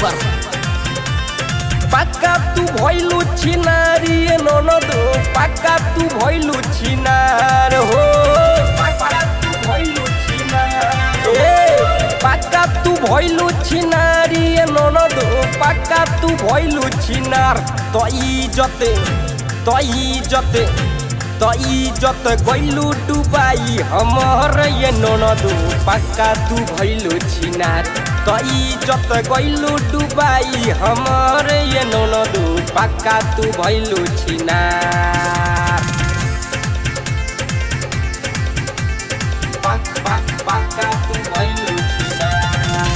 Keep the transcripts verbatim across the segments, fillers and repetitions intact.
Super पक्का तू भइलु छिनारी ननदो पक्का तू भइलु छिनार हो पक्का तू भइलु छिनार ए पक्का तू भइलु छिनारी ननदो पक्का तू भइलु छिनार तो इज्जत तो इज्जत तो इज्जत गइलु डुबाई हमर ये ननदो पक्का तू भइलु छिनार तो इज्जत गइलु डुबाई हमर ये ननदो पक्का तू भइलु छिनार पक पक पक्का तू भइलु छिनार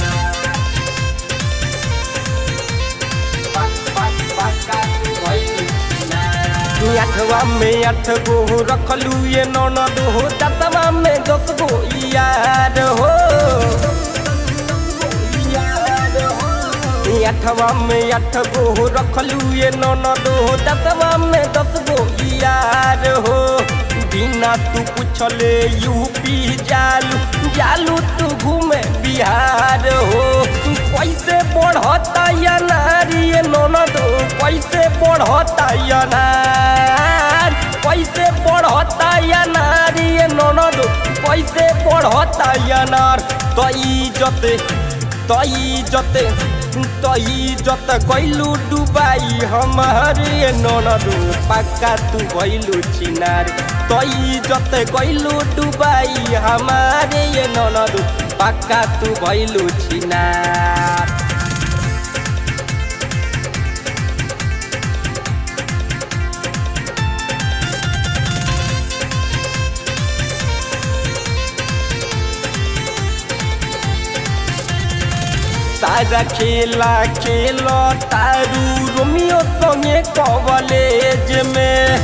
पक पक पक्का तू भइलु आठवा में आठ गो रखलू ये ननद हो दसवा में दस गो यार हो आठवा में आठ गो रखलू ये ननद हो दसवा में दस गो यार हो बिना तू पूछले यूपी जालू जालू तू घूमे बिहार हो कैसे बढ़ता या नारी ननद कैसे बढ़ता या नार कैसे बढ़ता या नारी ननद कैसे बढ़ता या नार तो इज्जत तो इज्जत तो इज्जत गइलु डुबाई हमारे ननद पक्का तू भइलु छिनार तो इज्जत गइलु डुबाई हमारे ननद पक्का तू भइलु छिनार सारा खेला खेलो तारू रोमियो संगे कॉलेज में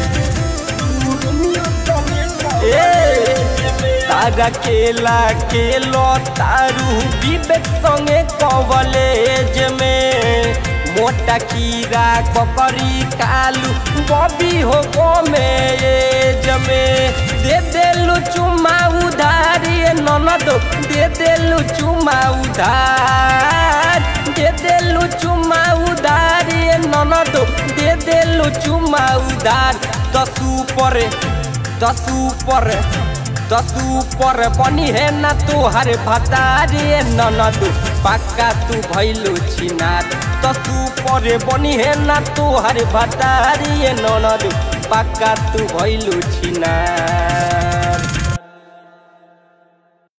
ए सारा खेला खेलो तारू विवेक संगे कॉलेज में मोटा कीड़ा ककरी कालू बॉबी हो में एज में दे देलु चुमा उधारी ननद दे देलु चुमा उधार दे देलु चुमा उधारी ननद दे देलु चुमा उधार दसू पर दसू पर दसू पर बनी है ना तोहर भतारे ननद पक्का तू भइलु छिनार दसू पर बनी है ना तोहर भतारे ननद पक्का तू भइलु छिनार।